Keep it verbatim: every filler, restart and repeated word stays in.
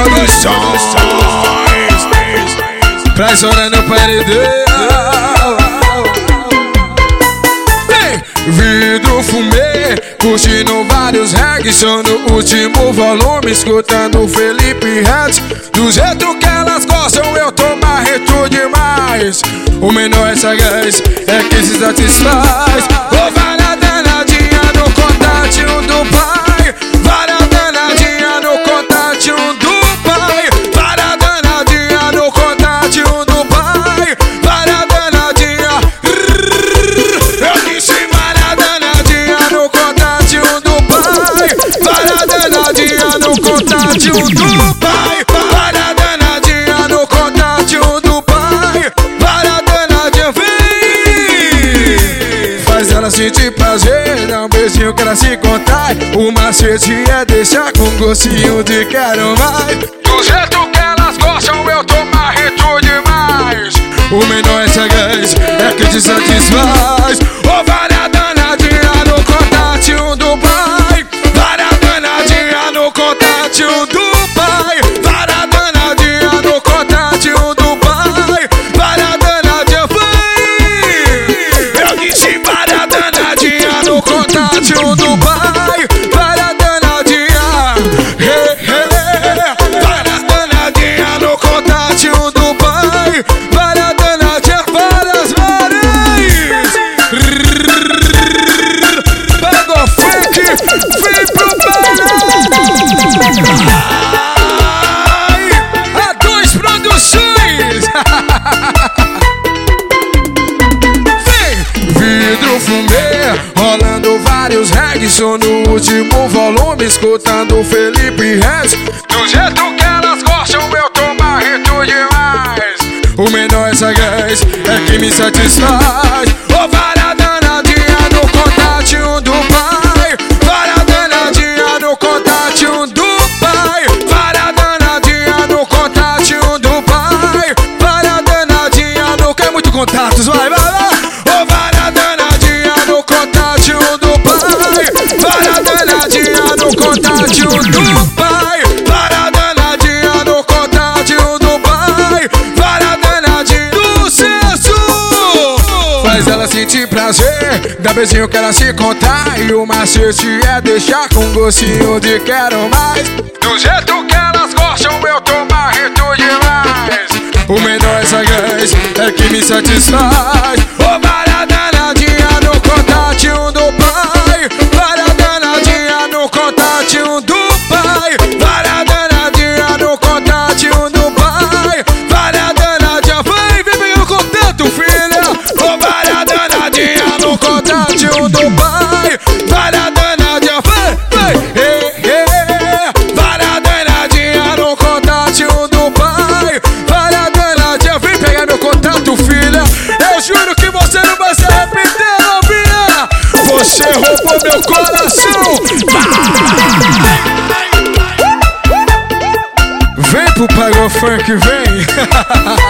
Produções, pressionando o paredão. Vem, vidro fumê, curtindo vários reggae. Só no último volume, escutando Felipe Ret. Do jeito que elas gostam, eu tô marrento demais. O menor é sagaz, é que se satisfaz. Ô, vai na danadinha no contatinho do pai. Vai na danadinha no contatinho do pai. Vai na danadinha no contatinho do pai. Vai na danadinha. Eu disse vai na danadinha no contatinho do pai. Vai na danadinha no contatinho do pai. Vai na danadinha no contatinho do pai. Vai na danadinha, vem. Faz ela sentir prazer, dá um beijinho que ela se contrai. O macete é deixar com gostinho de quero mais. Do jeito que elas gostam, eu tô marrento demais. O menor é sagaz, é que te satisfaz. Ô, vai na danadinha no contatinho do pai. Vai na danadinha no contatinho do pai. Vai na danadinha no contatinho do pai. Vai na danadinha, vai. Eu disse vai na danadinha no contatinho do pai. Vai na danadinha, hey, hey. Vai na danadinha no contatinho do pai. Vai na danadinha, várias, várias. Pega o funk, vem pro baile. A dois Produções. Vem, vidro fumê, rolando vários reggae. Só no último volume, escutando Felipe Ret. Do jeito que elas gostam, eu tô marrento demais. O menor é sagaz, é que me satisfaz. Ô, vai na danadinha no contatinho do pai. Vai na danadinha no contatinho do pai. Vai na danadinha no contatinho do pai. Vai na danadinha no... Quer muito contatos, vai, vai lá. Ô, vai na danadinha no contatinho do pai. Vai na danadinha no contatinho do pai. Vai na danadinha no contatinho do pai. Vai na danadinha do senso. Faz ela sentir prazer, dá beijinho que ela se contrai. O macete é deixar com gostinho de quero mais. Do jeito que elas gostam, eu tô marrento demais. O menor é sagaz, é que me satisfaz. Ô, vai na danadinha no contatinho do pai. Vai na danadinha no contatinho do pai. Vai na danadinha no contatinho do pai. Vai na danadinha, vai, vem pegar o contato, filha. Ô, vai na danadinha no contatinho do pai. Vai na danadinha, vai, vai, hey, hey. Vai na danadinha no contatinho do pai. Vai na danadinha, vem pegar meu contato, filha. Eu juro que você não vai se arrepender, novinha. Você roubou meu coração. Vem pro Pagou Funk, vem.